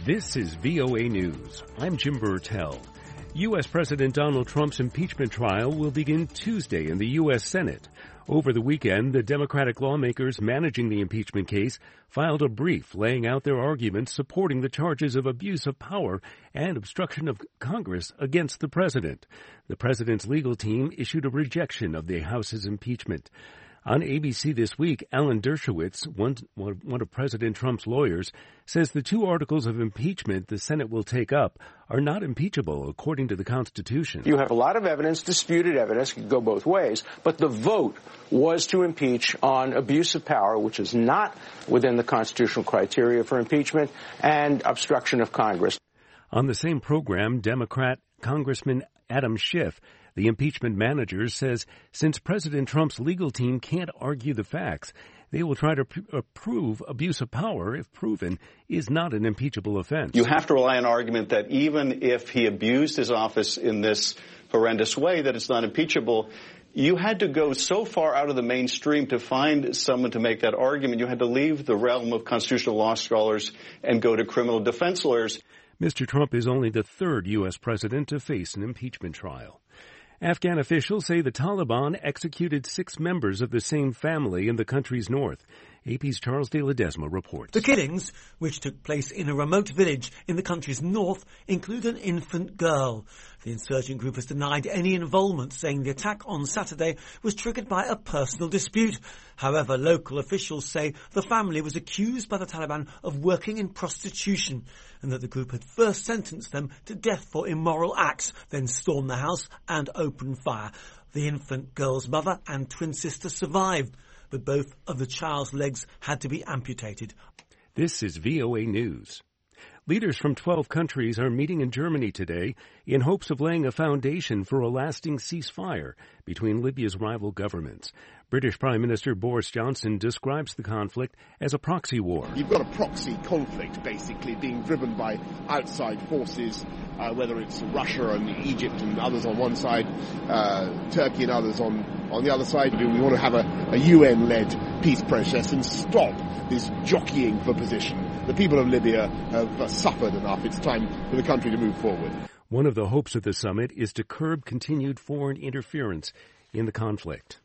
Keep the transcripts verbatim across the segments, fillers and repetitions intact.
This is V O A News. I'm Jim Burtell. U S. President Donald Trump's impeachment trial will begin Tuesday in the U S. Senate. Over the weekend, the Democratic lawmakers managing the impeachment case filed a brief laying out their arguments supporting the charges of abuse of power and obstruction of Congress against the president. The president's legal team issued a rejection of the House's impeachment. On A B C This Week, Alan Dershowitz, one, one of President Trump's lawyers, says the two articles of impeachment the Senate will take up are not impeachable according to the Constitution. You have a lot of evidence, disputed evidence, can go both ways, but the vote was to impeach on abuse of power, which is not within the constitutional criteria for impeachment, and obstruction of Congress. On the same program, Democrat Congressman Adam Schiff, the impeachment manager, says since President Trump's legal team can't argue the facts, they will try to pr- prove abuse of power, if proven, is not an impeachable offense. You have to rely on argument that even if he abused his office in this horrendous way, that it's not impeachable. You had to go so far out of the mainstream to find someone to make that argument. You had to leave the realm of constitutional law scholars and go to criminal defense lawyers. Mister Trump is only the third U S president to face an impeachment trial. Afghan officials say the Taliban executed six members of the same family in the country's north. A P's Charles de Ledesma reports. The killings, which took place in a remote village in the country's north, include an infant girl. The insurgent group has denied any involvement, saying the attack on Saturday was triggered by a personal dispute. However, local officials say the family was accused by the Taliban of working in prostitution and that the group had first sentenced them to death for immoral acts, then stormed the house and opened fire. The infant girl's mother and twin sister survived, but both of the child's legs had to be amputated. This is V O A News. Leaders from twelve countries are meeting in Germany today in hopes of laying a foundation for a lasting ceasefire between Libya's rival governments. British Prime Minister Boris Johnson describes the conflict as a proxy war. You've got a proxy conflict, basically, being driven by outside forces, uh, whether it's Russia and Egypt and others on one side, uh, Turkey and others on, on the other side. We want to have a, a U N-led peace process and stop this jockeying for position. The people of Libya have uh, suffered enough. It's time for the country to move forward. One of the hopes of the summit is to curb continued foreign interference in the conflict.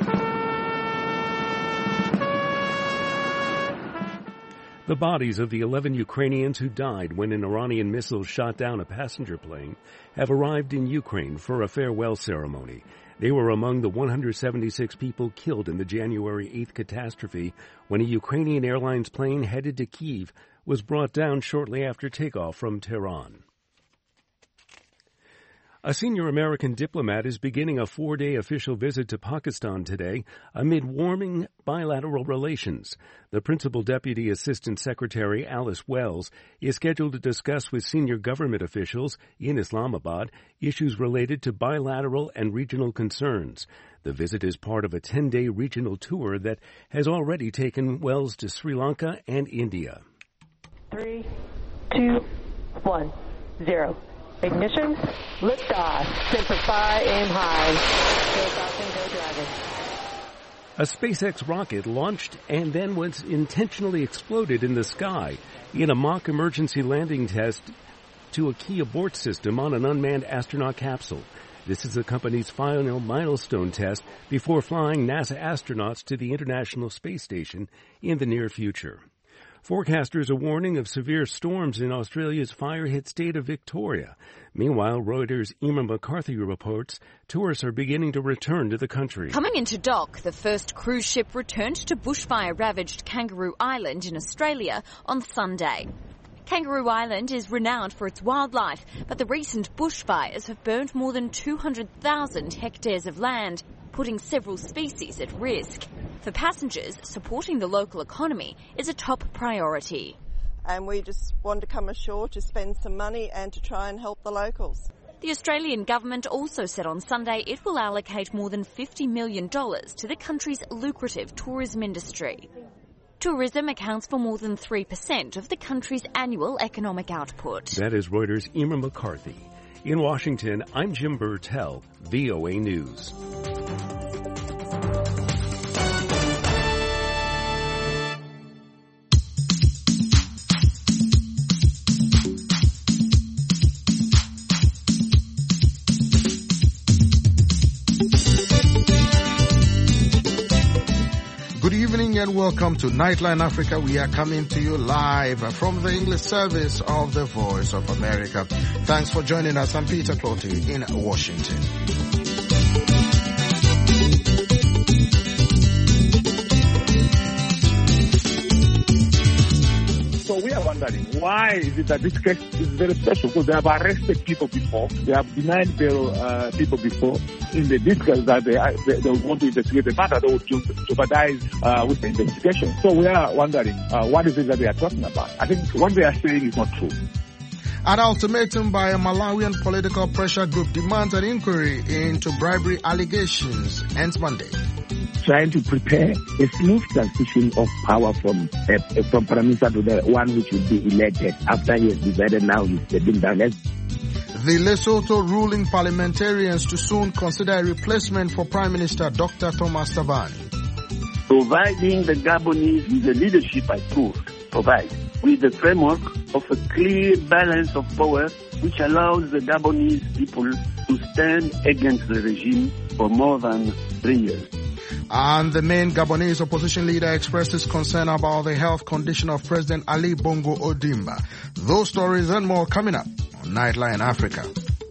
The bodies of the eleven Ukrainians who died when an Iranian missile shot down a passenger plane have arrived in Ukraine for a farewell ceremony. They were among the one hundred seventy-six people killed in the January eighth catastrophe when a Ukrainian Airlines plane headed to Kyiv was brought down shortly after takeoff from Tehran. A senior American diplomat is beginning a four-day official visit to Pakistan today amid warming bilateral relations. The Principal Deputy Assistant Secretary, Alice Wells, is scheduled to discuss with senior government officials in Islamabad issues related to bilateral and regional concerns. The visit is part of a ten-day regional tour that has already taken Wells to Sri Lanka and India. Three, two, one, zero. Ignition, liftoff, Semper Fi, aim high. Go Falcon, go Dragon. A SpaceX rocket launched and then was intentionally exploded in the sky in a mock emergency landing test to a key abort system on an unmanned astronaut capsule. This is the company's final milestone test before flying NASA astronauts to the International Space Station in the near future. Forecasters are warning of severe storms in Australia's fire-hit state of Victoria. Meanwhile, Reuters' Emma McCarthy reports tourists are beginning to return to the country. Coming into dock, the first cruise ship returned to bushfire-ravaged Kangaroo Island in Australia on Sunday. Kangaroo Island is renowned for its wildlife, but the recent bushfires have burned more than two hundred thousand hectares of land, putting several species at risk. For passengers, supporting the local economy is a top priority. And we just want to come ashore to spend some money and to try and help the locals. The Australian government also said on Sunday it will allocate more than fifty million dollars to the country's lucrative tourism industry. Tourism accounts for more than three percent of the country's annual economic output. That is Reuters' Emma McCarthy. In Washington, I'm Jim Burtell, V O A News. and welcome to Nightline Africa. We are coming to you live from the English service of the Voice of America. Thanks for joining us. I'm Peter Clotty in Washington. So we are wondering, why is it that this case is very special? Because they have arrested people before, they have denied bail uh, people before. In the details that they, they, they want to investigate the matter, they would jeopardize uh, with the investigation. So we are wondering, uh, what is it that they are talking about? I think what they are saying is not true. An ultimatum by a Malawian political pressure group demands an inquiry into bribery allegations ends Monday. Trying to prepare a smooth transition of power from uh, from Prime Minister to the one which will be elected after he has decided now he's stepping down. The Lesotho ruling parliamentarians to soon consider a replacement for Prime Minister Doctor Thomas Thabane. Providing the Gabonese with the leadership I proved, provide with the framework of a clear balance of power which allows the Gabonese people to stand against the regime for more than three years. And the main Gabonese opposition leader expresses concern about the health condition of President Ali Bongo Ondimba. Those stories and more coming up on Nightline Africa.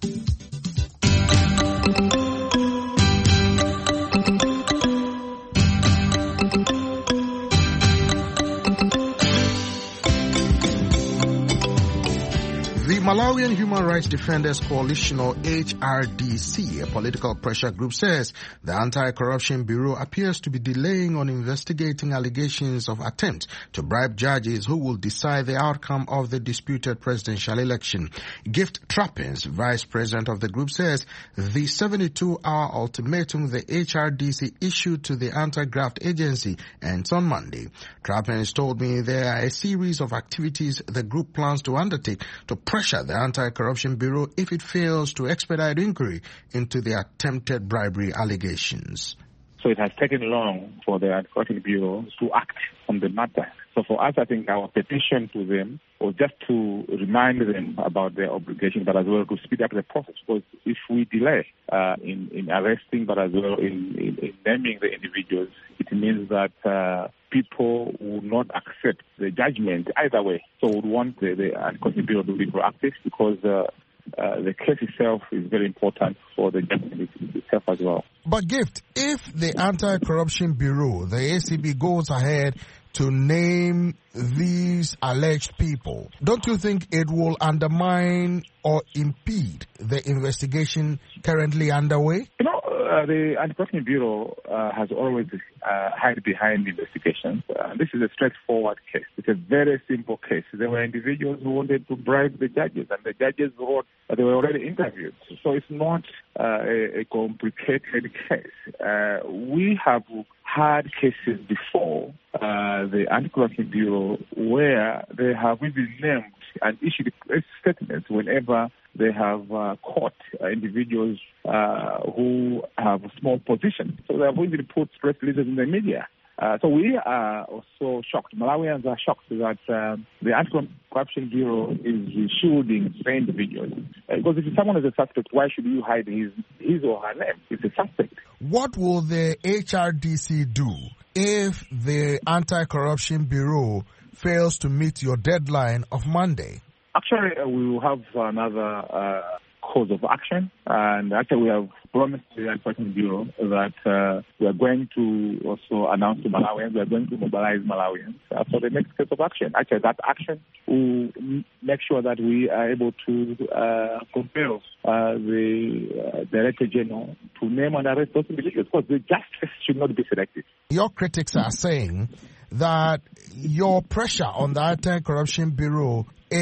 The Malawian Human Rights Defenders Coalition, or H R D C, a political pressure group, says the Anti-Corruption Bureau appears to be delaying on investigating allegations of attempt to bribe judges who will decide the outcome of the disputed presidential election. Gift Trappins, vice president of the group, says the seventy-two hour ultimatum the H R D C issued to the anti-graft agency ends on Monday. Trappins told me there are a series of activities the group plans to undertake to pressure the Anti-Corruption Bureau if it fails to expedite inquiry into the attempted bribery allegations. So it has taken long for the Anti-Corruption Bureau to act on the matter. So for us, I think our petition to them was just to remind them about their obligation, but as well to speed up the process. Because if we delay uh, in, in arresting, but as well in, in, in naming the individuals, it means that uh, people will not accept the judgment either way. So we would want the, the Anti-Corruption Bureau to be proactive because uh, uh, the case itself is very important for the judgment itself as well. But Gift, if the Anti-Corruption Bureau, the A C B, goes ahead to name these alleged people, don't you think it will undermine or impede the investigation currently underway? You know, uh, the Anti-Corruption Bureau uh, has always uh, hid behind investigations. Uh, this is a straightforward case. It's a very simple case. There were individuals who wanted to bribe the judges, and the judges wrote that they were already interviewed. So it's not uh, a, a complicated case. Uh, we have had cases before, uh, the Anti-Corruption Bureau, where they have even named and issued statements whenever they have uh, caught uh, individuals uh, who have small positions. So they have even put press releases in the media. Uh, so we are also shocked. Malawians are shocked that um, the Anti-Corruption Bureau is shielding individuals. Uh, because if someone is a suspect, why should you hide his, his or her name? It's a suspect. What will the H R D C do if the Anti-Corruption Bureau fails to meet your deadline of Monday? Actually, uh, we will have another uh, course of action, and actually we have promised the Anti-Corruption Bureau that uh, we are going to also announce to Malawians, we are going to mobilize Malawians uh, for the next course of action. Actually, that action will m- make sure that we are able to uh, compel uh, the uh, Director General to name and arrest those individuals, because the justice should not be selective. Your critics are saying that your pressure on the Anti-Corruption Bureau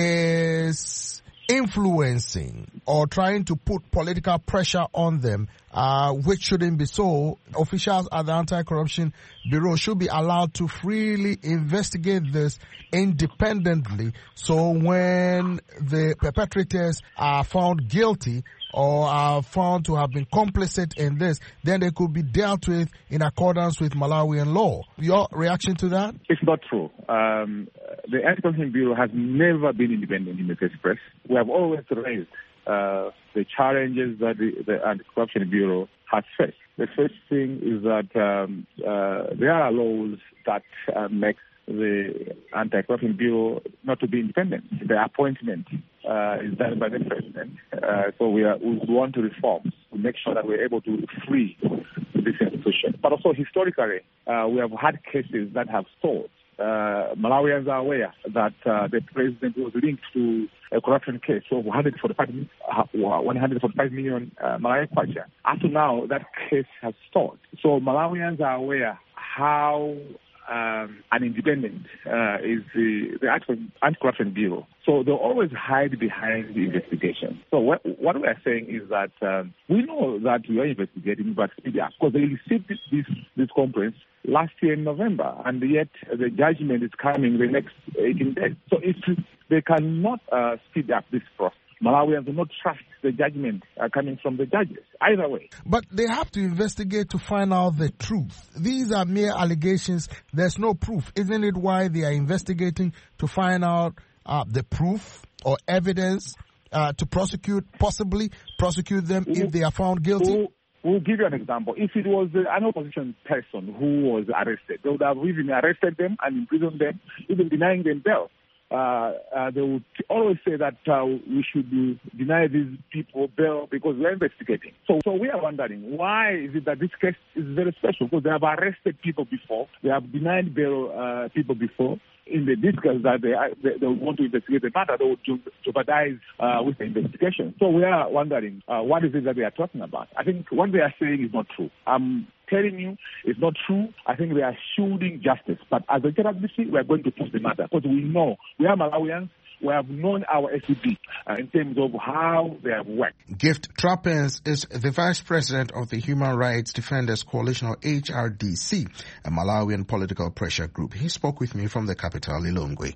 is influencing or trying to put political pressure on them, uh, which shouldn't be so. Officials at the Anti-Corruption Bureau should be allowed to freely investigate this independently, so when the perpetrators are found guilty or are found to have been complicit in this, then they could be dealt with in accordance with Malawian law. Your reaction to that? It's not true. Um, the Anti-Corruption Bureau has never been independent in the first place. We have always raised uh, the challenges that the, the Anti-Corruption Bureau has faced. The first thing is that um, uh, there are laws that uh, make the Anti-Corruption Bureau not to be independent. The appointment uh, is done by the president. Uh, so we, are, we want to reform to make sure that we're able to free this institution. But also historically, uh, we have had cases that have stalled. Uh, Malawians are aware that uh, the president was linked to a corruption case of one hundred forty-five million uh, Malawi kwacha. Up to now, that case has stalled. So Malawians are aware how um, unindependent uh, is the, the Anti-Corruption Bureau. So they always hide behind the investigation. So what, what we are saying is that um, we know that we are investigating, but because they received this, this, this complaint last year in November, and yet the judgment is coming the next eighteen days. So if they cannot uh, speed up this process, Malawians do not trust the judgment uh, coming from the judges, either way. But they have to investigate to find out the truth. These are mere allegations. There's no proof. Isn't it why they are investigating to find out uh, the proof or evidence uh, to prosecute, possibly prosecute them if they are found guilty? We'll give you an example. If it was an opposition person who was arrested, they would have even arrested them and imprisoned them, even denying them bail. Uh, uh, they would always say that uh, we should deny these people bail because we're investigating. So, so we are wondering, why is it that this case is very special? Because they have arrested people before, they have denied bail uh, people before. In the discuss that they, they, they want to investigate the matter, they will jeopardize uh, with the investigation. So we are wondering, uh, what is it that they are talking about? I think what they are saying is not true. I'm telling you, it's not true. I think they are shielding justice. But as a J W C, we are going to push the matter because we know, we are Malawians, we have known our S C B uh, in terms of how they have worked. Gift Trappens is the Vice President of the Human Rights Defenders Coalition, or H R D C, a Malawian political pressure group. He spoke with me from the capital, Lilongwe.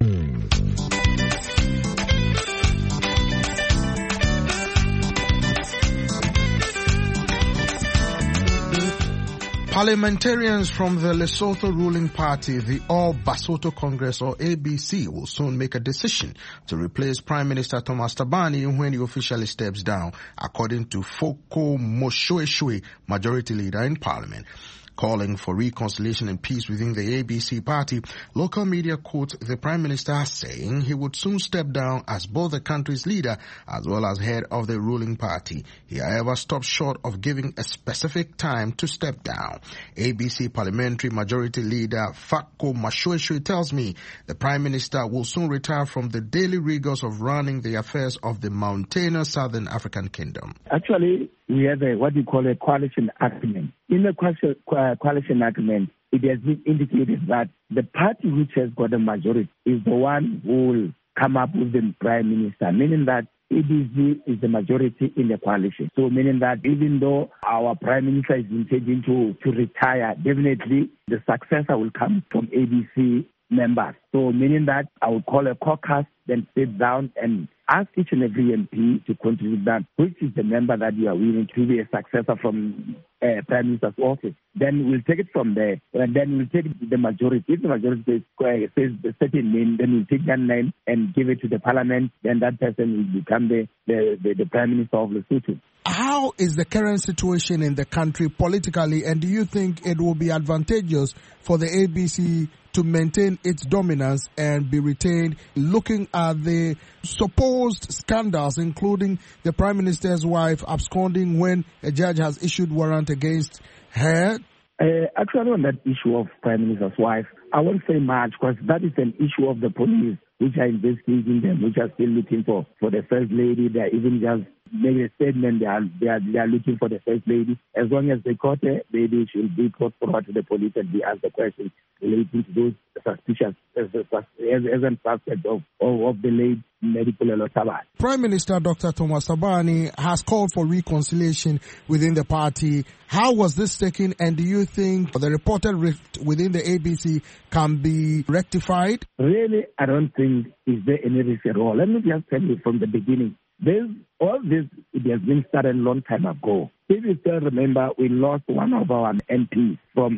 Parliamentarians from the Lesotho ruling party, the All Basotho Congress, or A B C, will soon make a decision to replace Prime Minister Thomas Thabane when he officially steps down, according to Foko Moshoeshoe, majority leader in Parliament. Calling for reconciliation and peace within the A B C party, local media quote the Prime Minister as saying he would soon step down as both the country's leader as well as head of the ruling party. He, however, stopped short of giving a specific time to step down. A B C parliamentary majority leader Fako Moshoeshoe tells me the Prime Minister will soon retire from the daily rigors of running the affairs of the mountainous Southern African Kingdom. Actually, we have a, what we call a coalition agreement. In the coalition agreement, it has been indicated that the party which has got a majority is the one who will come up with the prime minister, meaning that A B C is the majority in the coalition. So meaning that even though our prime minister is intending to, to retire, definitely the successor will come from A B C members. So meaning that I will call a caucus, then sit down and ask each and every M P to contribute that, which is the member that you are willing to be a successor from uh, Prime Minister's office. Then we'll take it from there, and then we'll take the majority. If the majority says, uh, says a certain name, then we'll take that name and give it to the parliament, then that person will become the, the, the, the Prime Minister of Lesotho. How is the current situation in the country politically, and do you think it will be advantageous for the A B C to maintain its dominance and be retained, looking at the supposed scandals, including the Prime Minister's wife absconding when a judge has issued warrant against her? Uh, actually, on that issue of Prime Minister's wife, I won't say much because that is an issue of the police, which are investigating them, which are still looking for, for the First Lady. They are even just made a statement. They are, they are, they are looking for the First Lady. As long as they caught her, maybe she will be brought forward to the police and be asked the questions relating to those suspicious, as, as, as an suspect of, of, of the late Medipulelo Thabane. Prime Minister Doctor Thomas Thabane has called for reconciliation within the party. How was this taken, and do you think the reported rift within the A B C can be rectified? Really, I don't think is there any risk at all. Let me just tell you from the beginning. There's, all this, it has been started a long time ago. If you still remember, we lost one of our M Ps from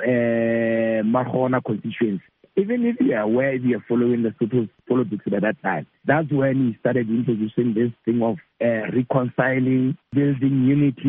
uh, Marhona constituency. Even if you are aware, if you are following the politics at that time, that's when he started introducing this thing of uh, reconciling, building unity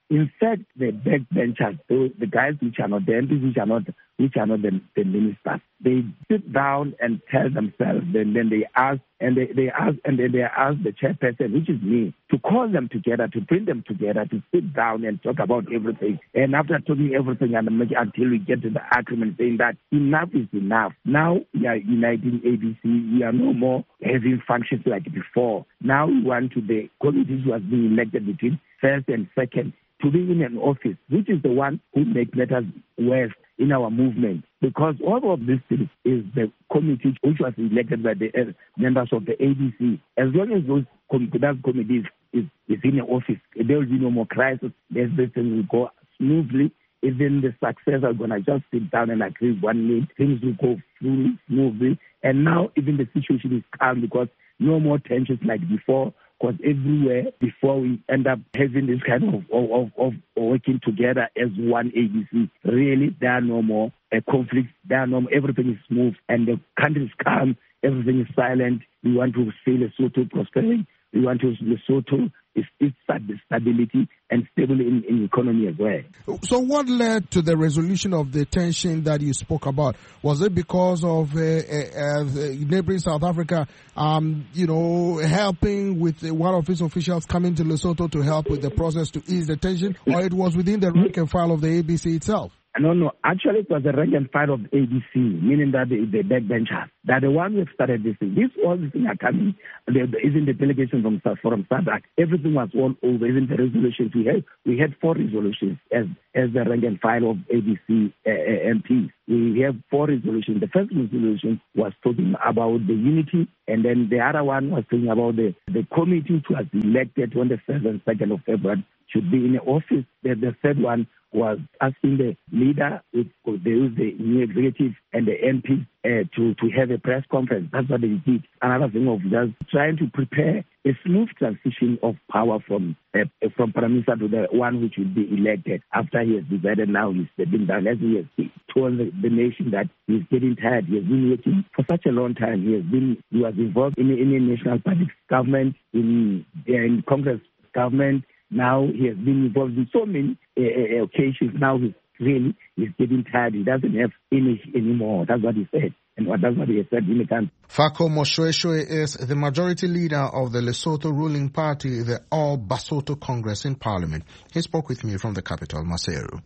In fact, the backbenchers, the, the guys which are not the M Ps, which are not which are not the, the ministers, they sit down and tell themselves, and then they ask, and they, they ask, and then they ask the chairperson, which is me, to call them together, to bring them together, to sit down and talk about everything. And after talking everything, and until we get to the agreement saying that enough is enough. Now we are uniting A B C. We are no more having functions like before. Now we want to the committees who has been elected between first and second to be in an office, which is the one who makes matters worse in our movement. Because all of this thing is the committee which was elected by the uh, members of the A D C. As long as those com- that committee is, is in an office, there will be no more crisis. Everything will go smoothly. Even the successors are going to just sit down and agree one name. Things will go through smoothly. And now even the situation is calm because no more tensions like before. Because everywhere before we end up having this kind of, of, of, of working together as one A D C, really there are no more uh, conflicts, there are no more, everything is smooth and the country is calm, everything is silent. We want to see Lesotho prospering. We want to see Lesotho is its stability and stable in, in economy as well. So what led to the resolution of the tension that you spoke about? Was it because of uh, uh, uh, neighboring South Africa, um, you know, helping with uh, one of its officials coming to Lesotho to help with the process to ease the tension, or it was within the rank and file of the A B C itself? No, no. Actually, it was the rank and file of A D C, meaning that the, the backbenchers, that the one who started this thing. This all these things are coming. The, the, even the delegation from from SADC, everything was all over. Even the resolutions we had, we had four resolutions as as the rank and file of A D C uh, uh, M Ps. We have four resolutions. The first resolution was talking about the unity, and then the other one was talking about the the committee which was elected on the first and second of February should be in the office. The, the third one was asking the leader, with the, the new executive and the M P uh, to, to have a press conference. That's what they did. Another thing of just trying to prepare a smooth transition of power from uh, from Prime Minister to the one which will be elected after he has decided now he's stepping down. As he has told the, the nation that he's getting tired. He has been waiting for such a long time. He has been he was involved in, in a national party government, in, in Congress government. Now he has been involved in so many uh, occasions. Now he's really he's getting tired. He doesn't have any anymore. That's what he said. And what, that's what he said in the country. Fako Moshoeshoe is the majority leader of the Lesotho ruling party, the All Basotho Congress in Parliament. He spoke with me from the capital, Maseru.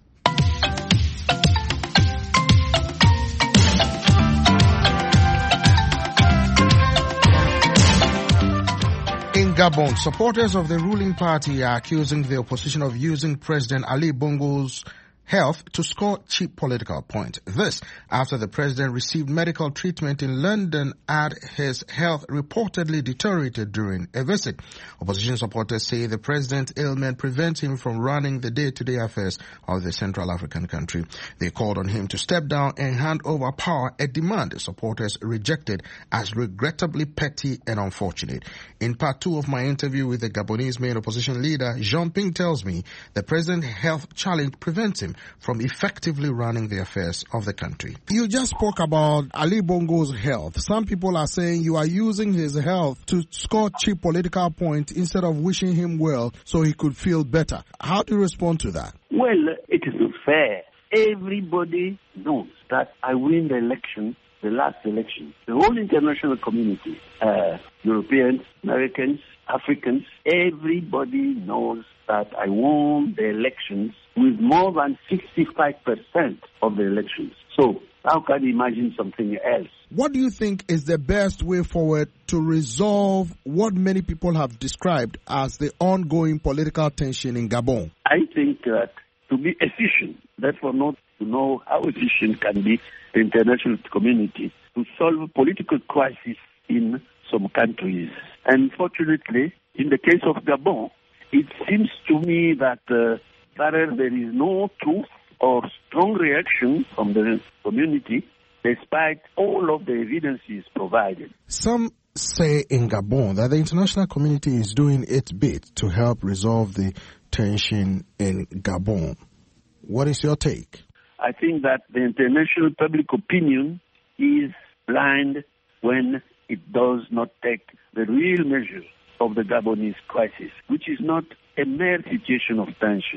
In Gabon, supporters of the ruling party are accusing the opposition of using President Ali Bongo's health to score cheap political points. This after the president received medical treatment in London and his health reportedly deteriorated during a visit. Opposition supporters say the president's ailment prevents him from running the day-to-day affairs of the Central African country. They called on him to step down and hand over power, a demand supporters rejected as regrettably petty and unfortunate. In part two of my interview with the Gabonese main opposition leader, Jean Ping tells me the president's health challenge prevents him from effectively running the affairs of the country. You just spoke about Ali Bongo's health. Some people are saying you are using his health to score cheap political points instead of wishing him well so he could feel better. How do you respond to that? Well, it is not fair. Everybody knows that I win the election, the last election. The whole international community, uh, Europeans, Americans, Africans, everybody knows that I won the elections with more than sixty-five percent of the elections. So how can you imagine something else? What do you think is the best way forward to resolve what many people have described as the ongoing political tension in Gabon? I think that to be efficient, therefore not to know how efficient can be the international community to solve political crisis in some countries. And fortunately, in the case of Gabon, it seems to me that uh, there is no truth or strong reaction from the community despite all of the evidences provided. Some say in Gabon that the international community is doing its bit to help resolve the tension in Gabon. What is your take? I think that the international public opinion is blind when it does not take the real measures of the Gabonese crisis, which is not a mere situation of tension.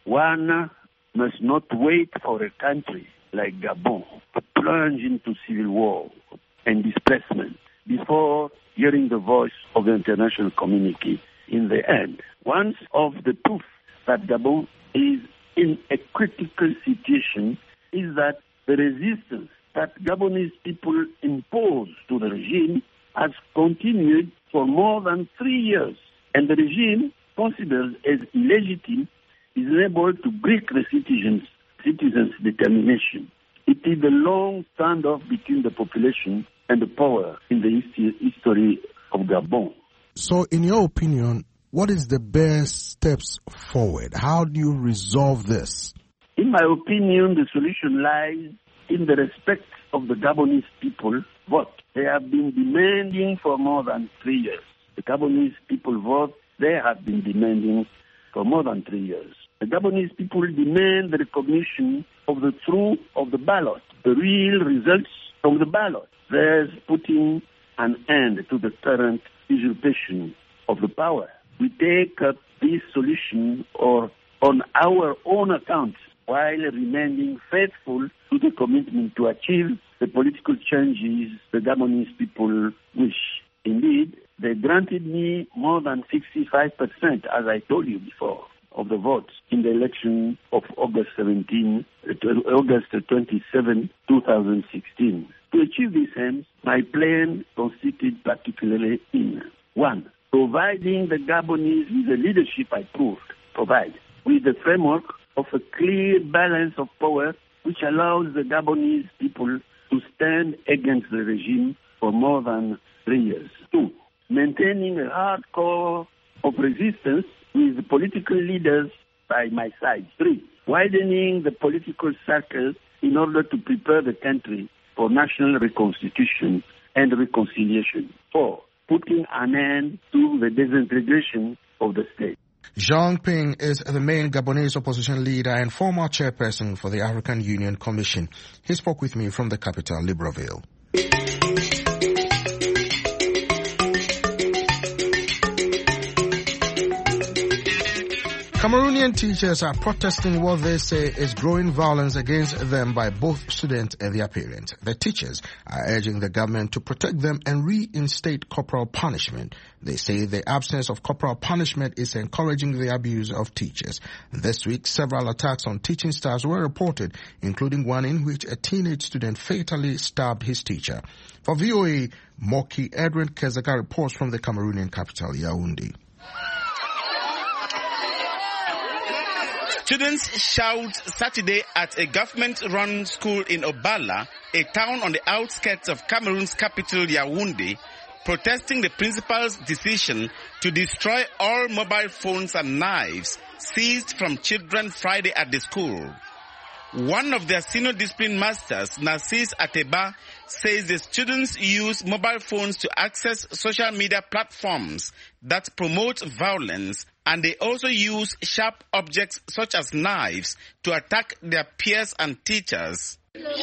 One must not wait for a country like Gabon to plunge into civil war and displacement before hearing the voice of the international community in the end. One of the proof that Gabon is in a critical situation is that the resistance that Gabonese people impose to the regime has continued for more than three years, and the regime, considered as illegitimate, is unable to break the citizens' citizens' determination. It is the long standoff between the population and the power in the history of Gabon. So, in your opinion, what is the best steps forward? How do you resolve this? In my opinion, the solution lies in the respect of the Gabonese people vote. They have been demanding for more than three years. The Gabonese people vote, they have been demanding for more than three years. The Gabonese people demand the recognition of the truth of the ballot, the real results from the ballot, thus putting an end to the current usurpation of the power. We take up this solution or on our own account while remaining faithful to the commitment to achieve the political changes the Gabonese people wish. Indeed, they granted me more than sixty-five percent, as I told you before, of the votes in the election of August seventeenth, August twenty-seventh, two thousand sixteen. To achieve this aims, my plan consisted particularly in one, providing the Gabonese with the leadership I proved, provide, with the framework of a clear balance of power which allows the Gabonese people to stand against the regime for more than three years. Two, maintaining a hard core of resistance with the political leaders by my side. Three, widening the political circle in order to prepare the country for national reconstitution and reconciliation. Four, putting an end to the disintegration of the state. Jean Ping is the main Gabonese opposition leader and former chairperson for the African Union Commission. He spoke with me from the capital, Libreville. Cameroonian teachers are protesting what they say is growing violence against them by both students and their parents. The teachers are urging the government to protect them and reinstate corporal punishment. They say the absence of corporal punishment is encouraging the abuse of teachers. This week, several attacks on teaching staffs were reported, including one in which a teenage student fatally stabbed his teacher. For V O A, Moki Edwin Kezaka reports from the Cameroonian capital, Yaoundé. Students shout Saturday at a government-run school in Obala, a town on the outskirts of Cameroon's capital, Yaoundé, protesting the principal's decision to destroy all mobile phones and knives seized from children Friday at the school. One of their senior discipline masters, Narcisse Ateba, says the students use mobile phones to access social media platforms that promote violence, and they also use sharp objects such as knives to attack their peers and teachers.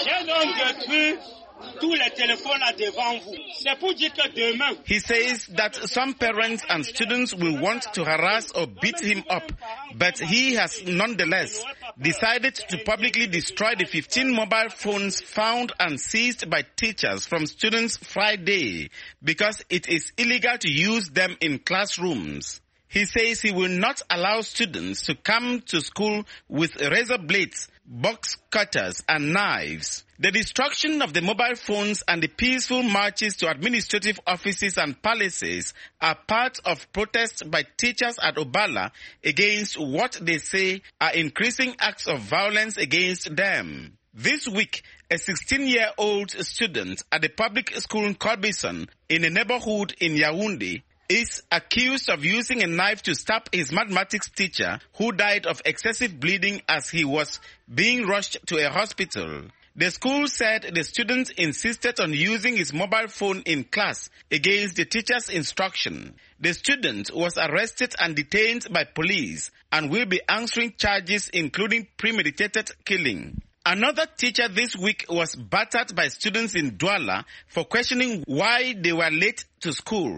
He says that some parents and students will want to harass or beat him up, but he has nonetheless decided to publicly destroy the fifteen mobile phones found and seized by teachers from students Friday because it is illegal to use them in classrooms. He says he will not allow students to come to school with razor blades, box cutters and knives. The destruction of the mobile phones and the peaceful marches to administrative offices and palaces are part of protests by teachers at Obala against what they say are increasing acts of violence against them. This week, a sixteen-year-old student at the public school in Corbison in a neighborhood in Yaoundé is accused of using a knife to stab his mathematics teacher who died of excessive bleeding as he was being rushed to a hospital. The school said the student insisted on using his mobile phone in class against the teacher's instruction. The student was arrested and detained by police and will be answering charges including premeditated killing. Another teacher this week was battered by students in Douala for questioning why they were late to school.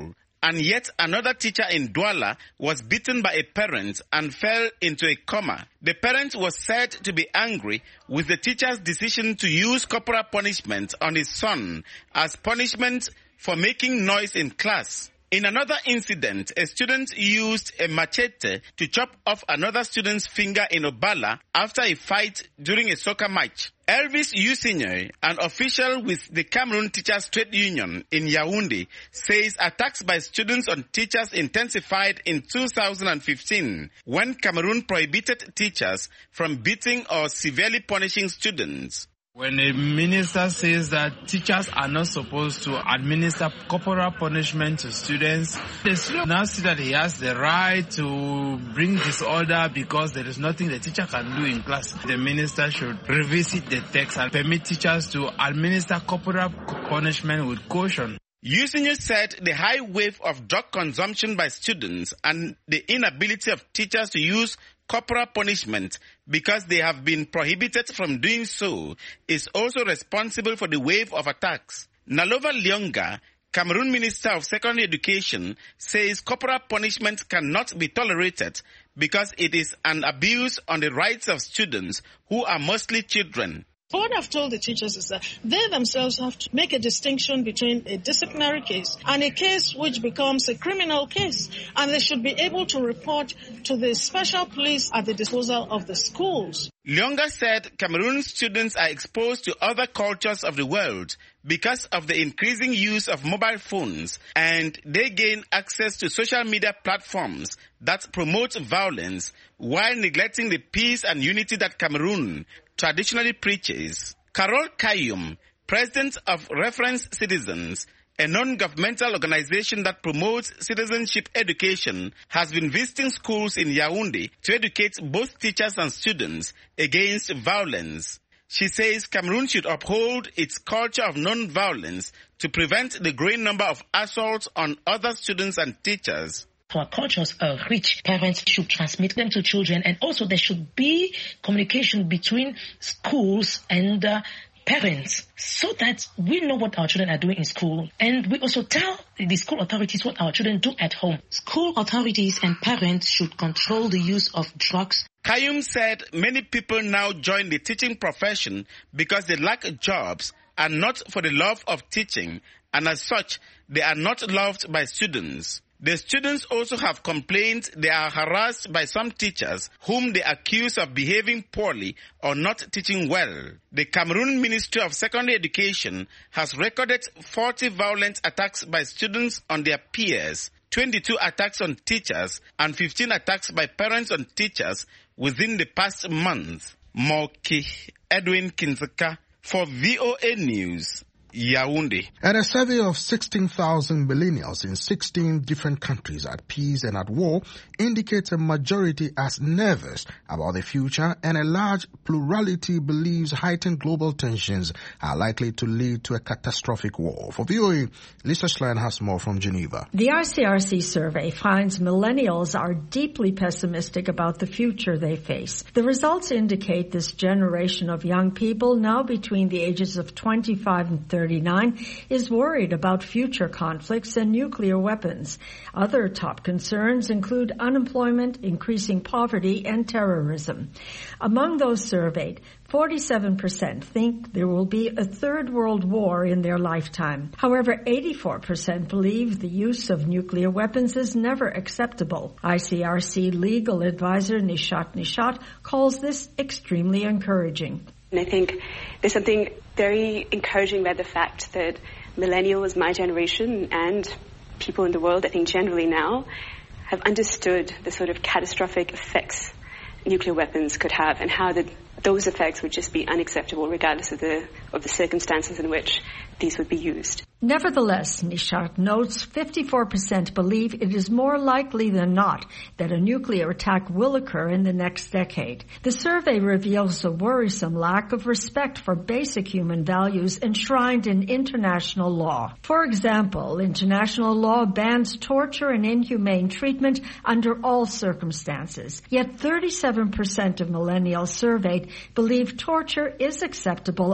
And yet another teacher in Douala was beaten by a parent and fell into a coma. The parent was said to be angry with the teacher's decision to use corporal punishment on his son as punishment for making noise in class. In another incident, a student used a machete to chop off another student's finger in Obala after a fight during a soccer match. Elvis Usinye, an official with the Cameroon Teachers Trade Union in Yaoundé, says attacks by students on teachers intensified in two thousand fifteen when Cameroon prohibited teachers from beating or severely punishing students. When a minister says that teachers are not supposed to administer corporal punishment to students, the student now see that he has the right to bring disorder because there is nothing the teacher can do in class. The minister should revisit the text and permit teachers to administer corporal punishment with caution. Usinye said the high wave of drug consumption by students and the inability of teachers to use corporal punishment because they have been prohibited from doing so is also responsible for the wave of attacks. Nalova Lyonga, Cameroon Minister of Secondary Education, says corporal punishment cannot be tolerated because it is an abuse on the rights of students who are mostly children. What I've told the teachers is that they themselves have to make a distinction between a disciplinary case and a case which becomes a criminal case. And they should be able to report to the special police at the disposal of the schools. Lyonga said Cameroon students are exposed to other cultures of the world because of the increasing use of mobile phones, and they gain access to social media platforms that promote violence while neglecting the peace and unity that Cameroon traditionally preaches. Carol Kayum, president of Reference Citizens, a non-governmental organization that promotes citizenship education, has been visiting schools in Yaoundé to educate both teachers and students against violence. She says Cameroon should uphold its culture of non-violence to prevent the growing number of assaults on other students and teachers. Our cultures are rich. Parents should transmit them to children, and also there should be communication between schools and uh, parents so that we know what our children are doing in school, and we also tell the school authorities what our children do at home. School authorities and parents should control the use of drugs. Kayum said many people now join the teaching profession because they lack jobs and not for the love of teaching, and as such, they are not loved by students. The students also have complained they are harassed by some teachers whom they accuse of behaving poorly or not teaching well. The Cameroon Ministry of Secondary Education has recorded forty violent attacks by students on their peers, twenty-two attacks on teachers, and fifteen attacks by parents on teachers within the past month. Moki Edwin Kinzaka for V O A News, Yaoundé. And a survey of sixteen thousand millennials in sixteen different countries at peace and at war indicates a majority as nervous about the future, and a large plurality believes heightened global tensions are likely to lead to a catastrophic war. For V O A, Lisa Schlein has more from Geneva. The I C R C survey finds millennials are deeply pessimistic about the future they face. The results indicate this generation of young people, now between the ages of twenty-five and thirty-nine, is worried about future conflicts and nuclear weapons. Other top concerns include unemployment, increasing poverty, and terrorism. Among those surveyed, forty-seven percent think there will be a third world war in their lifetime. However, eighty-four percent believe the use of nuclear weapons is never acceptable. I C R C legal advisor Nishat Nishat calls this extremely encouraging. And I think there's something very encouraging about the fact that millennials, my generation, and people in the world, I think generally now, have understood the sort of catastrophic effects nuclear weapons could have, and how the, those effects would just be unacceptable regardless of the of the circumstances in which these would be used. Nevertheless, Nishat notes fifty-four percent believe it is more likely than not that a nuclear attack will occur in the next decade. The survey reveals a worrisome lack of respect for basic human values enshrined in international law. For example, international law bans torture and inhumane treatment under all circumstances. Yet thirty-seven percent of millennials surveyed believe torture is acceptable under some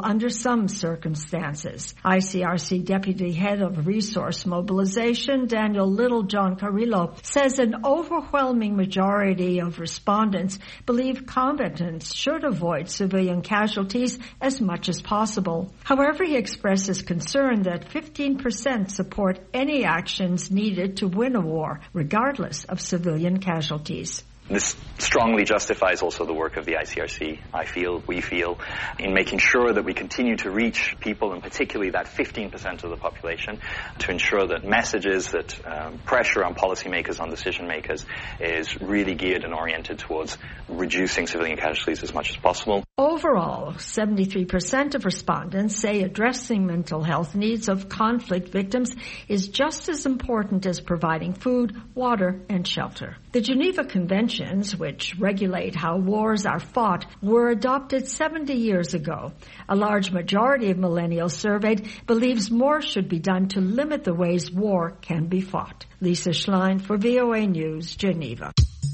some circumstances. I C R C Deputy Head of Resource Mobilization, Daniel Littlejohn Carrillo, says an overwhelming majority of respondents believe combatants should avoid civilian casualties as much as possible. However, he expresses concern that fifteen percent support any actions needed to win a war, regardless of civilian casualties. This strongly justifies also the work of the I C R C, I feel, we feel, in making sure that we continue to reach people, and particularly that fifteen percent of the population, to ensure that messages, that um, pressure on policymakers, on decision makers, is really geared and oriented towards reducing civilian casualties as much as possible. Overall, seventy-three percent of respondents say addressing mental health needs of conflict victims is just as important as providing food, water, and shelter. The Geneva Convention, which regulate how wars are fought, were adopted seventy years ago. A large majority of millennials surveyed believes more should be done to limit the ways war can be fought. Lisa Schlein for V O A News, Geneva.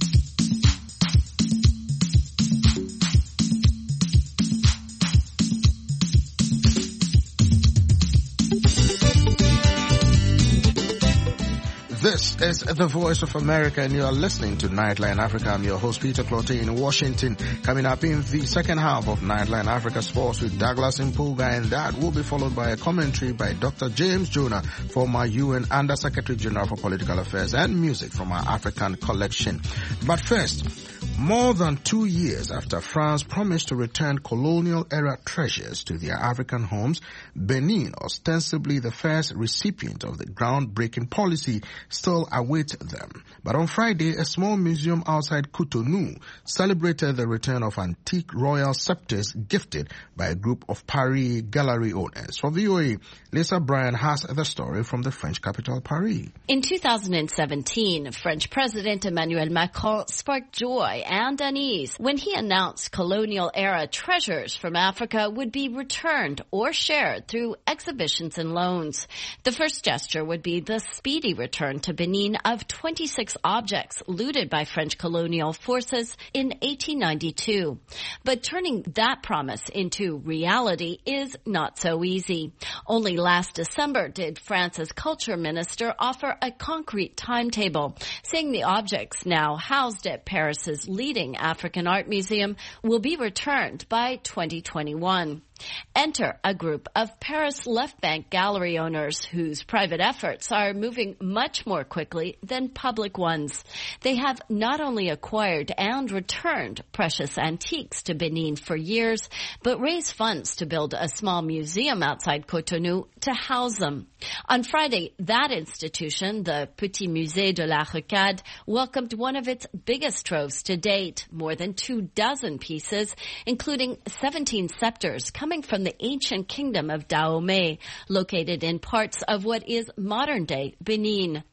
This is the Voice of America, and you are listening to Nightline Africa. I'm your host, Peter Clottey, in Washington. Coming up in the second half of Nightline Africa Sports with Douglas Mpuga, and that will be followed by a commentary by Doctor James Jonah, former U N Under-Secretary General for Political Affairs, and music from our African collection. But first, more than two years after France promised to return colonial-era treasures to their African homes, Benin, ostensibly the first recipient of the groundbreaking policy, still await them. But on Friday, a small museum outside Cotonou celebrated the return of antique royal scepters gifted by a group of Paris gallery owners. For V O A, Lisa Bryan has the story from the French capital, Paris. In two thousand seventeen, French President Emmanuel Macron sparked joy and unease when he announced colonial-era treasures from Africa would be returned or shared through exhibitions and loans. The first gesture would be the speedy return to Benin of twenty-six objects looted by French colonial forces in eighteen ninety-two. But turning that promise into reality is not so easy. Only last December did France's culture minister offer a concrete timetable, saying the objects now housed at Paris's leading African art museum will be returned by twenty twenty-one. Enter a group of Paris left bank gallery owners whose private efforts are moving much more quickly than public ones. They have not only acquired and returned precious antiques to Benin for years, but raised funds to build a small museum outside Cotonou to house them. On Friday, that institution, the Petit Musée de la Recade, welcomed one of its biggest troves to date, more than two dozen pieces, including seventeen scepters coming from the ancient kingdom of Dahomey, located in parts of what is modern-day Benin.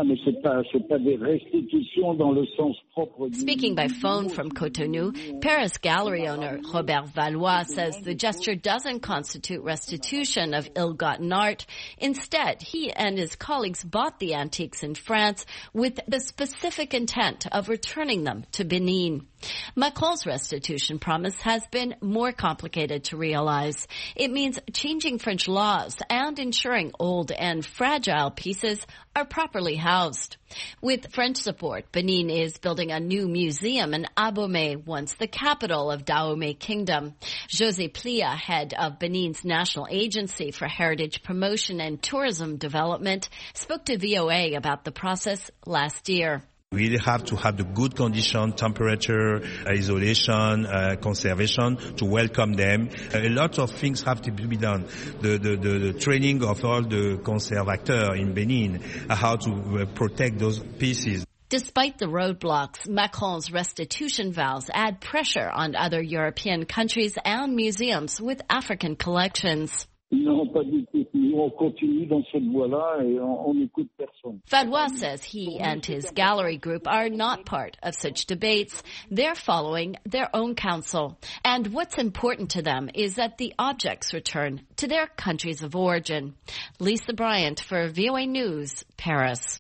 Speaking by phone from Cotonou, Paris gallery owner Robert Valois says the gesture doesn't constitute restitution of ill-gotten art. Instead, he and his colleagues bought the antiques in France with the specific intent of returning them to Benin. Macron's restitution promise has been more complicated to realize. It means changing French laws and ensuring old and fragile pieces are properly housed. With French support, Benin is building a new museum in Abomey, once the capital of Dahomey Kingdom. José Plia, head of Benin's National Agency for Heritage Promotion and Tourism Development, spoke to V O A about the process last year. We really have to have the good condition, temperature, isolation, uh, conservation to welcome them. A lot of things have to be done. The, the, the, the training of all the conservateurs in Benin, uh, how to uh, protect those pieces. Despite the roadblocks, Macron's restitution vows add pressure on other European countries and museums with African collections. Valois says he and his gallery group are not part of such debates. They're following their own counsel. And what's important to them is that the objects return to their countries of origin. Lisa Bryant for V O A News, Paris.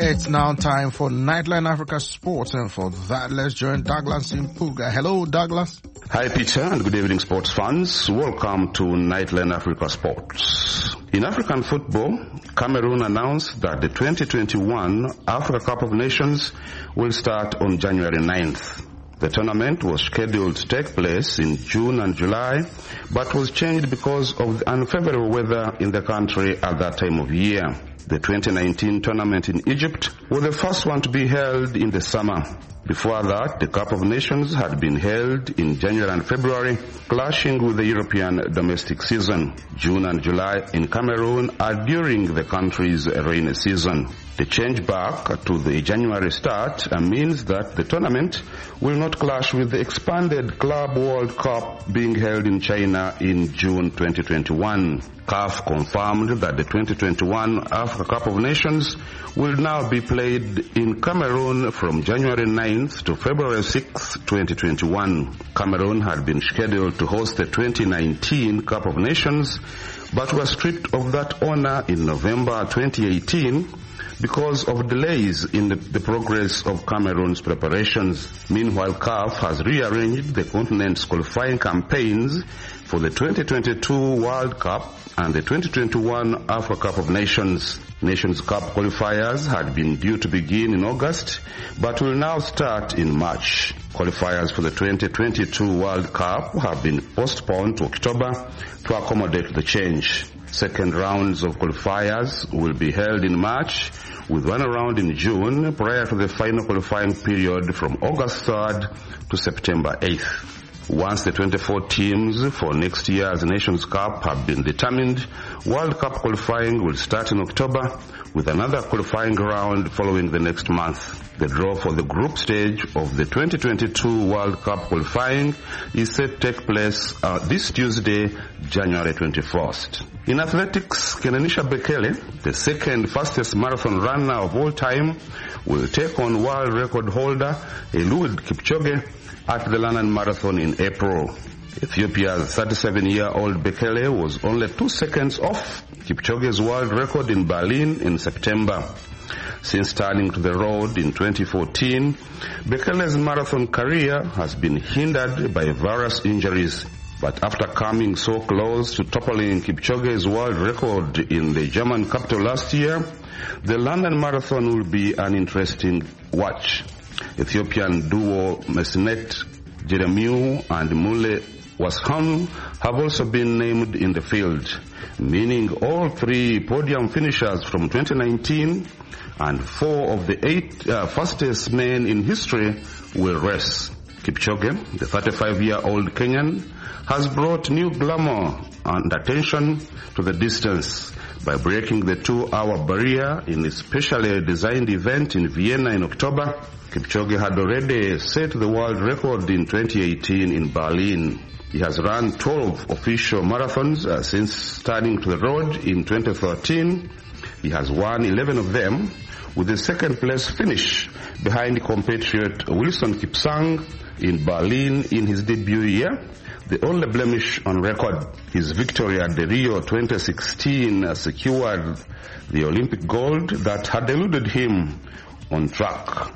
It's now time for Nightline Africa Sports, and for that, let's join Douglas Impuga. Hello, Douglas. Hi, Peter, and good evening, sports fans. Welcome to Nightline Africa Sports. In African football, Cameroon announced that the twenty twenty-one Africa Cup of Nations will start on January ninth. The tournament was scheduled to take place in June and July, but was changed because of the unfavorable weather in the country at that time of year. The twenty nineteen tournament in Egypt was the first one to be held in the summer. Before that, the Cup of Nations had been held in January and February, clashing with the European domestic season. June and July in Cameroon are during the country's rainy season. The change back to the January start means that the tournament will not clash with the expanded Club World Cup being held in China in June twenty twenty-one. C A F confirmed that the twenty twenty-one Africa Cup of Nations will now be played in Cameroon from January ninth to February sixth, twenty twenty-one. Cameroon had been scheduled to host the twenty nineteen Cup of Nations, but was stripped of that honor in November twenty eighteen because of delays in the, the progress of Cameroon's preparations. Meanwhile, C A F has rearranged the continent's qualifying campaigns for the twenty twenty-two World Cup and the twenty twenty-one Africa Cup of Nations. Nations Cup qualifiers had been due to begin in August, but will now start in March. Qualifiers for the twenty twenty-two World Cup have been postponed to October to accommodate the change. Second rounds of qualifiers will be held in March, with one round in June prior to the final qualifying period from August third to September eighth. Once the twenty-four teams for next year's Nations Cup have been determined, World Cup qualifying will start in October, with another qualifying round following the next month. The draw for the group stage of the twenty twenty-two World Cup qualifying is set to take place uh, this Tuesday, January twenty-first. In athletics, Kenenisa Bekele, the second fastest marathon runner of all time, will take on world record holder Eliud Kipchoge at the London Marathon in April. Ethiopia's thirty-seven-year-old Bekele was only two seconds off Kipchoge's world record in Berlin in September. Since turning to the road in twenty fourteen, Bekele's marathon career has been hindered by various injuries. But after coming so close to toppling Kipchoge's world record in the German capital last year, the London Marathon will be an interesting watch. Ethiopian duo Mesnet Jeremiu and Mule Washam have also been named in the field, meaning all three podium finishers from twenty nineteen and four of the eight uh, fastest men in history will race. Kipchoge, the thirty-five-year-old Kenyan, has brought new glamour and attention to the distance by breaking the two-hour barrier in a specially designed event in Vienna in October. Kipchoge had already set the world record in twenty eighteen in Berlin. He has run twelve official marathons uh, since starting to the road in twenty thirteen. He has won eleven of them, with a second-place finish behind compatriot Wilson Kipsang in Berlin in his debut year, the only blemish on record. His victory at the Rio twenty sixteen uh, secured the Olympic gold that had eluded him on track.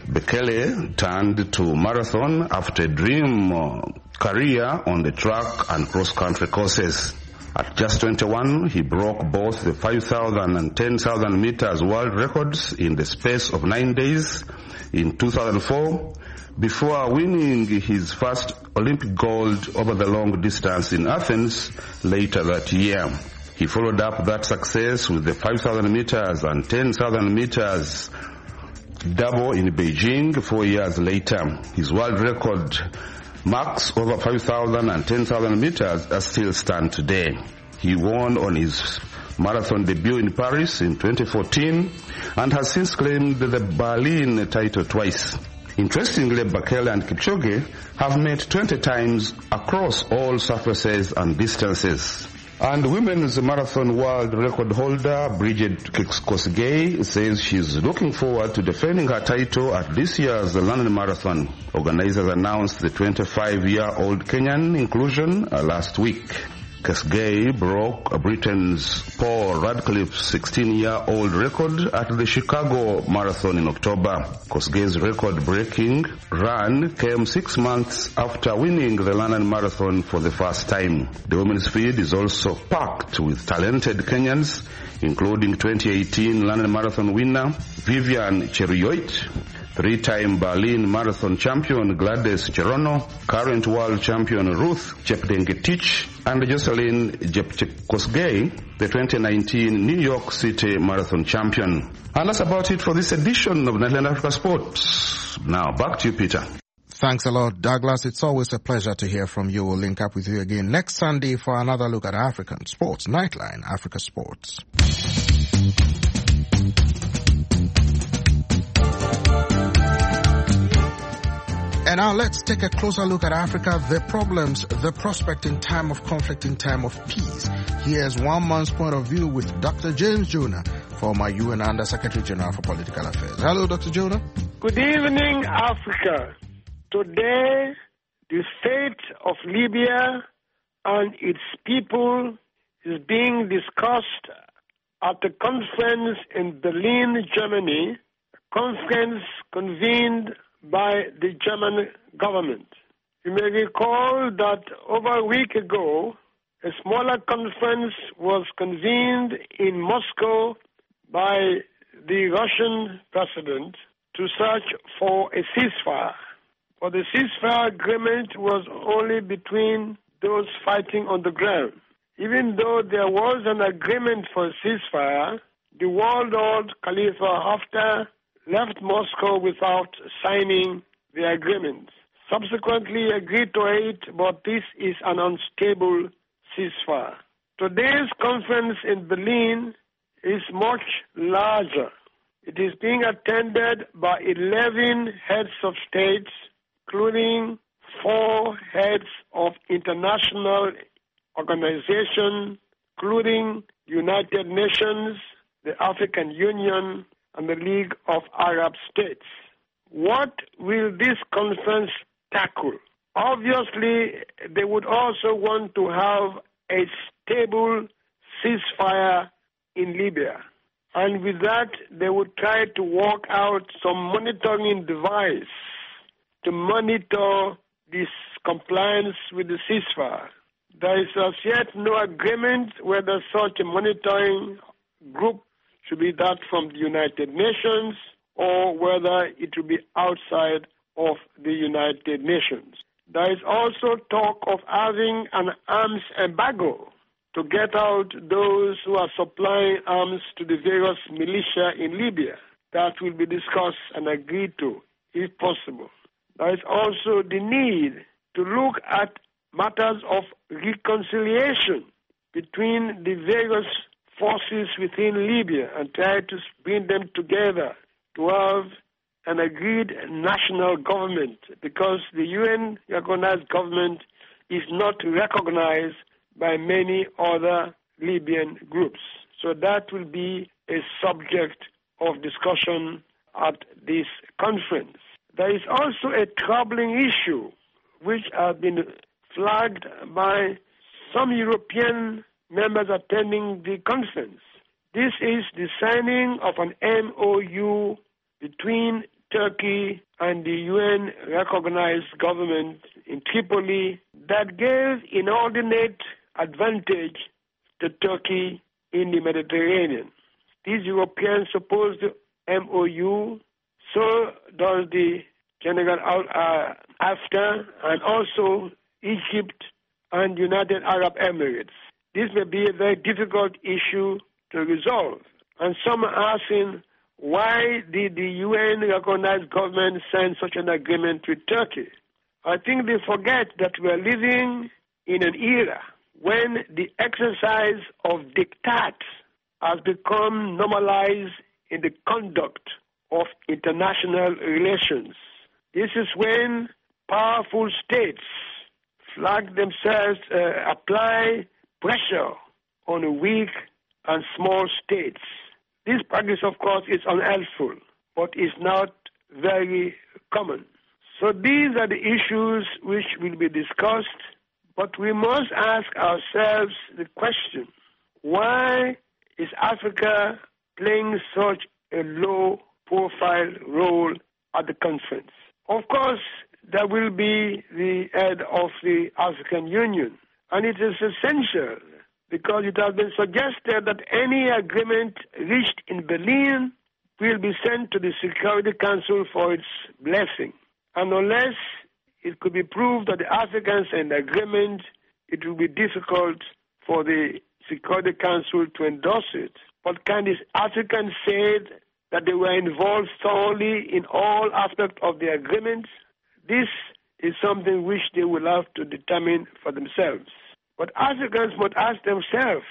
Bekele turned to marathon after a dream uh, career on the track and cross-country courses. At just twenty-one, he broke both the five thousand and ten thousand meters world records in the space of nine days in two thousand four, before winning his first Olympic gold over the long distance in Athens later that year. He followed up that success with the five thousand meters and ten thousand meters double in Beijing four years later. His world record marks over five thousand and ten thousand meters are still stand today. He won on his marathon debut in Paris in twenty fourteen and has since claimed the Berlin title twice. Interestingly, Bekele and Kipchoge have met twenty times across all surfaces and distances. And women's marathon world record holder Bridget Kosgei says she's looking forward to defending her title at this year's London Marathon. Organizers announced the twenty-five-year-old Kenyan inclusion uh, last week. Kosgei broke Britain's Paul Radcliffe's sixteen-year-old record at the Chicago Marathon in October. Kosgei's record-breaking run came six months after winning the London Marathon for the first time. The women's field is also packed with talented Kenyans, including twenty eighteen London Marathon winner Vivian Cheruiyot, three-time Berlin Marathon champion Gladys Cherono, current world champion Ruth Chepngetich, and Jocelyn Jepkosgei, the twenty nineteen New York City Marathon champion. And that's about it for this edition of Nightline Africa Sports. Now, back to you, Peter. Thanks a lot, Douglas. It's always a pleasure to hear from you. We'll link up with you again next Sunday for another look at African sports. Nightline Africa Sports. And now let's take a closer look at Africa, the problems, the prospect in time of conflict, in time of peace. Here's one man's point of view with Doctor James Jonah, former U N Under Secretary General for Political Affairs. Hello, Doctor Jonah. Good evening, Africa. Today, the fate of Libya and its people is being discussed at a conference in Berlin, Germany, a conference convened by the German government. You may recall that over a week ago, a smaller conference was convened in Moscow by the Russian president to search for a ceasefire. But the ceasefire agreement was only between those fighting on the ground. Even though there was an agreement for a ceasefire, the warlord Khalifa Haftar left Moscow without signing the agreement. Subsequently agreed to it, but this is an unstable ceasefire. Today's conference in Berlin is much larger. It is being attended by eleven heads of states, including four heads of international organizations, including United Nations, the African Union, and the League of Arab States. What will this conference tackle? Obviously, they would also want to have a stable ceasefire in Libya. And with that, they would try to work out some monitoring device to monitor this compliance with the ceasefire. There is as yet no agreement whether such a monitoring group should be that from the United Nations or whether it will be outside of the United Nations. There is also talk of having an arms embargo to get out those who are supplying arms to the various militia in Libya. That will be discussed and agreed to, if possible. There is also the need to look at matters of reconciliation between the various forces within Libya and try to bring them together to have an agreed national government, because the U N-recognized government is not recognized by many other Libyan groups. So that will be a subject of discussion at this conference. There is also a troubling issue which has been flagged by some European members attending the conference. This is the signing of an M O U between Turkey and the U N-recognized government in Tripoli that gave inordinate advantage to Turkey in the Mediterranean. These Europeans opposed the M O U, so does the General uh, Haftar, and also Egypt and United Arab Emirates. This may be a very difficult issue to resolve. And some are asking, why did the U N-recognized government sign such an agreement with Turkey? I think they forget that we are living in an era when the exercise of diktat has become normalized in the conduct of international relations. This is when powerful states flag themselves, uh, apply pressure on weak and small states. This practice, of course, is unhelpful, but is not very common. So these are the issues which will be discussed But we must ask ourselves the question, why is Africa playing such a low-profile role at the conference? Of course, there will be the head of the African Union, and it is essential because it has been suggested that any agreement reached in Berlin will be sent to the Security Council for its blessing. And unless it could be proved that the Africans signed the agreement, it will be difficult for the Security Council to endorse it. But can the Africans say that they were involved thoroughly in all aspects of the agreement? This is something which they will have to determine for themselves. But Africans must ask themselves,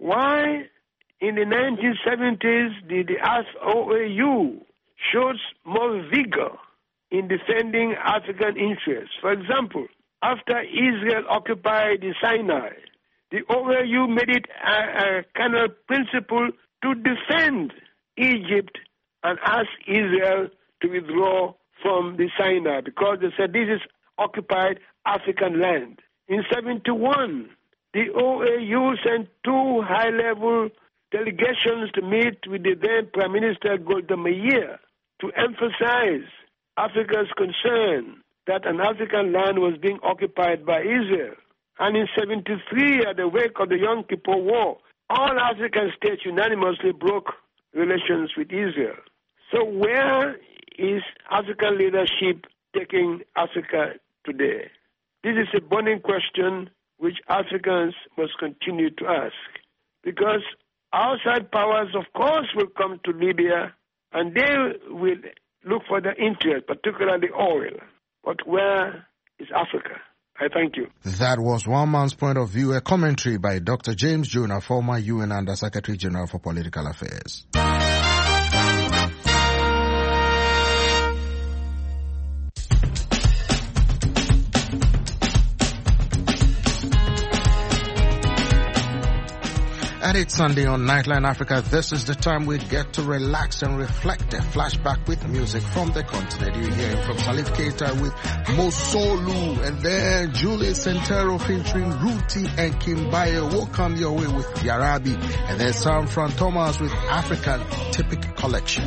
why in the nineteen seventies did the O A U show more vigor in defending African interests? For example, after Israel occupied the Sinai, the O A U made it a, a kind of principle to defend Egypt and ask Israel to withdraw from the Sinai because they said this is occupied African land. In seventy-one, the O A U sent two high-level delegations to meet with the then Prime Minister Golda Meir to emphasize Africa's concern that an African land was being occupied by Israel. And in seventy-three, at the wake of the Yom Kippur War, all African states unanimously broke relations with Israel. So where is African leadership taking Africa today? This is a burning question which Africans must continue to ask. Because outside powers, of course, will come to Libya and they will look for their interest, particularly oil. But where is Africa? I thank you. That was one man's point of view, a commentary by Doctor James Jonah, former U N Under Secretary General for Political Affairs. And it's Sunday on Nightline Africa. This is the time we get to relax and reflect. A flashback with music from the continent. You're hearing from Salif Keita with Mosolu, and then Julius Santero featuring Ruti and Kimbayo will come your way with Yarabi, and then Sam Fran Thomas with African Typic Collection.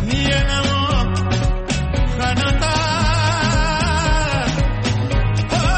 Oh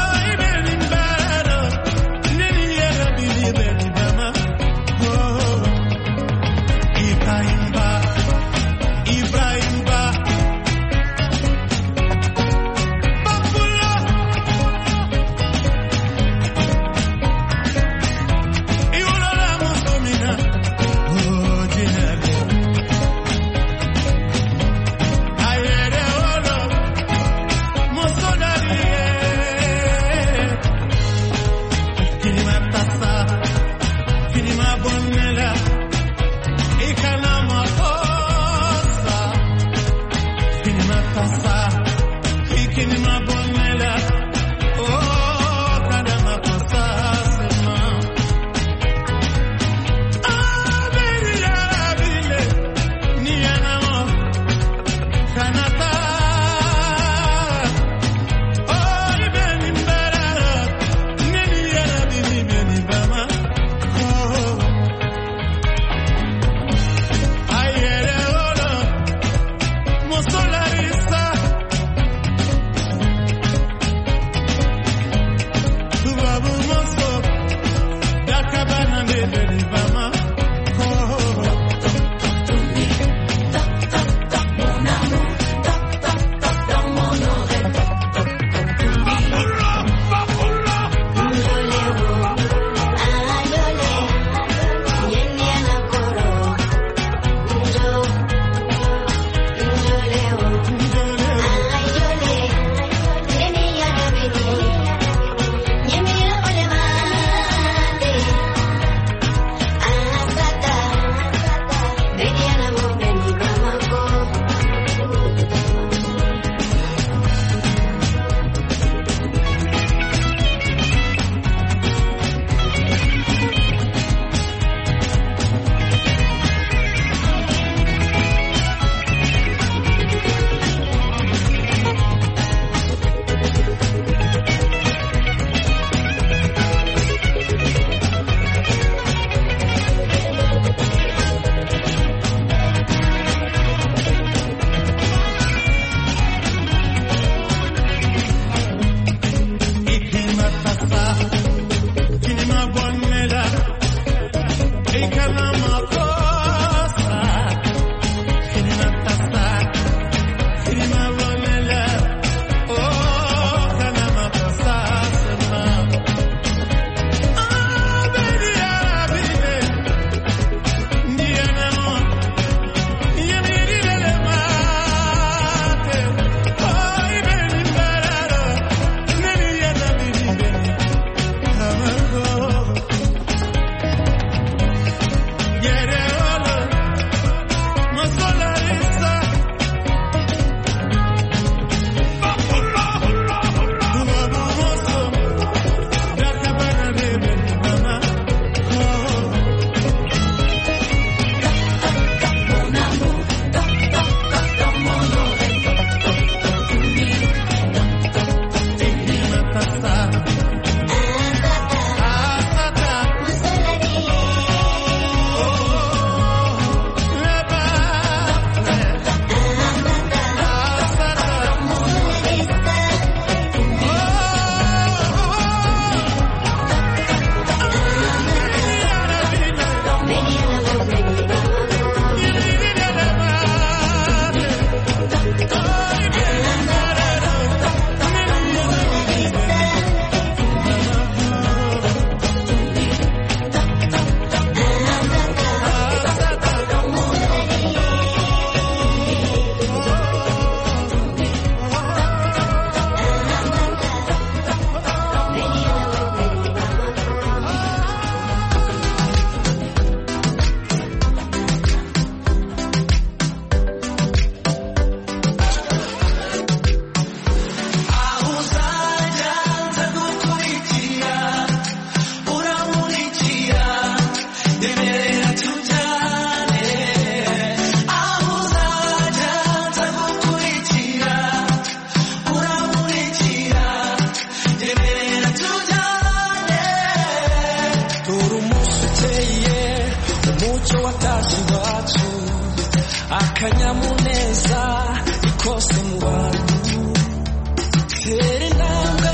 umuco wataje iwacu akanyamuneza ikose mu bantu tera intambwe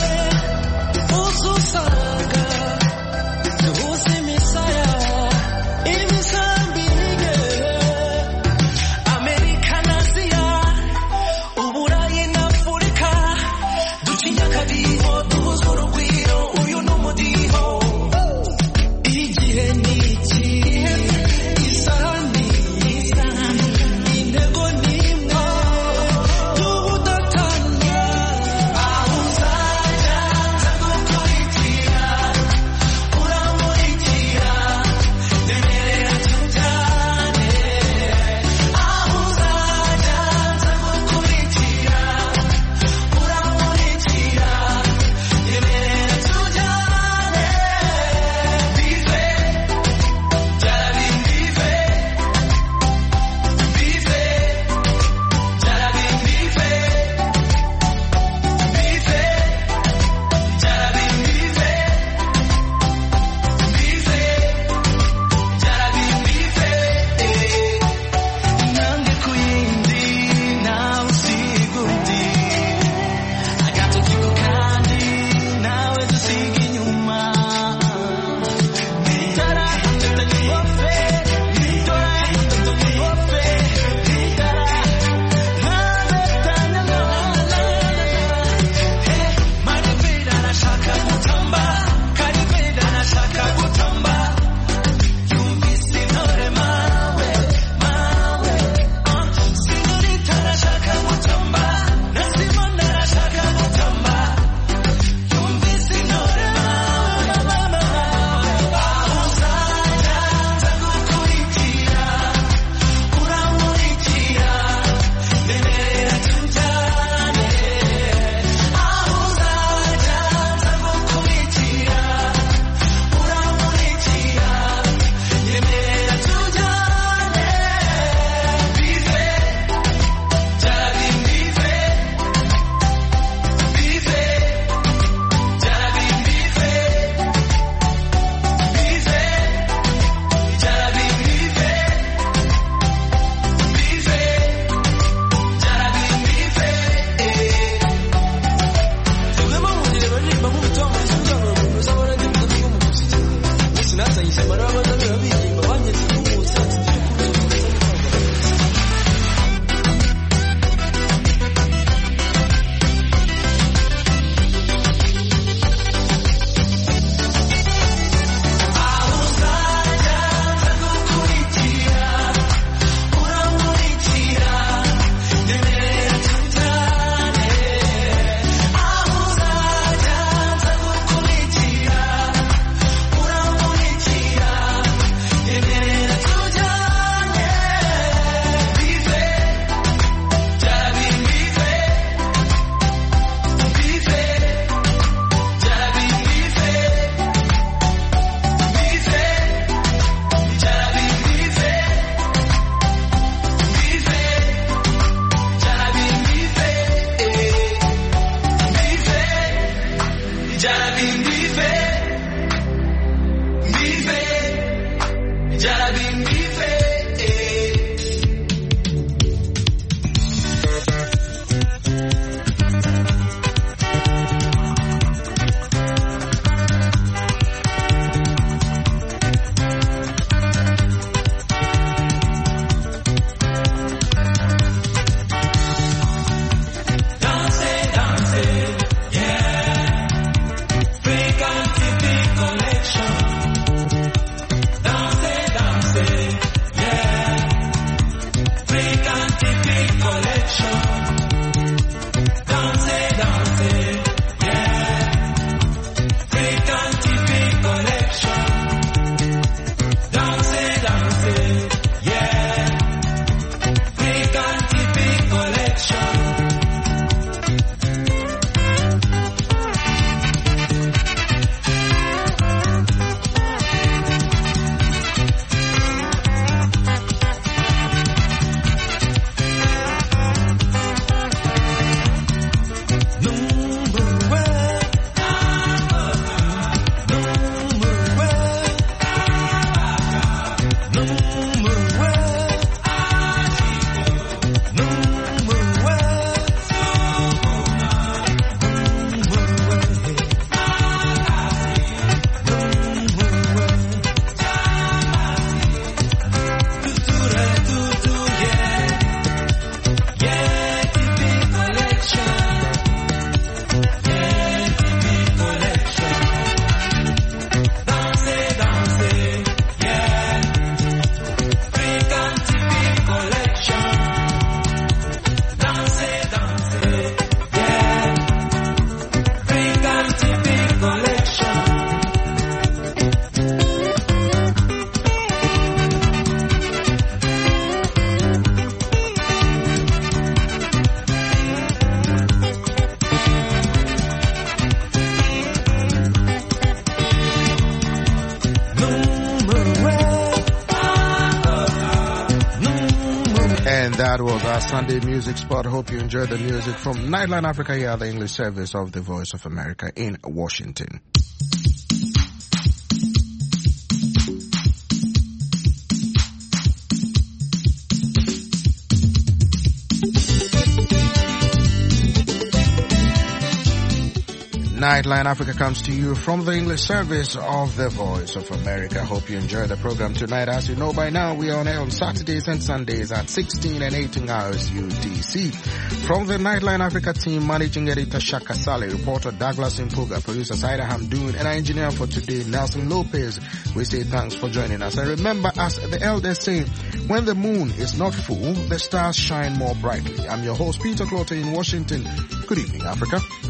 uzusanga duhuze imisaya imisambi igere Amerika na Aziya Uburayi na Afurika ducinya akadiho duhuze urugwiro uyu ni umudiho igihe ni iki isaha ni isahani intego ni imwe tubudatanya aho uzajya nzagukurikira uramurikira ndemerera tujyane aho uzajya nzagukurikira uramurikira ndemerera tujyane bive byarabi bive bive byarabi bive bive byarabi bive bive byarabi bive intambwe ku yindi nawe usiga undi agatoki ku kandi nawe dusiga inyuma itara tutanye wofe itora tutanye wofe itara ntabetanya maribera arashaka gutamba karibera arashaka gutamba yumvise intore mawe mawe sinurita arashaka gutamba na simona arashaka gutamba yumvise intore mawe mawe aho uzajya nzagukurikira uramurikira ndemerera tujyane aho uzajya nzagukurikira uramurikira ndemerera tujyane bive byarabi bive bive byarabi bive bive byarabi bive bive byarabi bive tugema mu gihe baririmba nk'umutima mu kibuga ngo umuntu uzabona ndi muto w'umuziki wese natanyise mara abana baririmba banyetse n'umusatsi aho uzajya nzagukurikira uramurikira ndemerera tujyane aho uzajya nzagukurikira uramurikira ndemerera tujyane bive byarabi bive bive byarabi bive bive byarabi bive bive byarabi bive bive byarabi bive bive byarabi bive Danse, danse, yeah. Fréquente That was our Sunday music spot. Hope you enjoyed the music from Nightline Africa here at the English service of the Voice of America in Washington. Nightline Africa comes to you from the English service of the Voice of America. Hope you enjoy the program tonight. As you know by now, we are on air on Saturdays and Sundays at sixteen and eighteen hours U T C. From the Nightline Africa team, managing editor Shaka Saleh, reporter Douglas Impuga, producer Saida Hamdoon, and our engineer for today, Nelson Lopez, we say thanks for joining us. And remember, as the elders say, when the moon is not full, the stars shine more brightly. I'm your host, Peter Clotter in Washington. Good evening, Africa.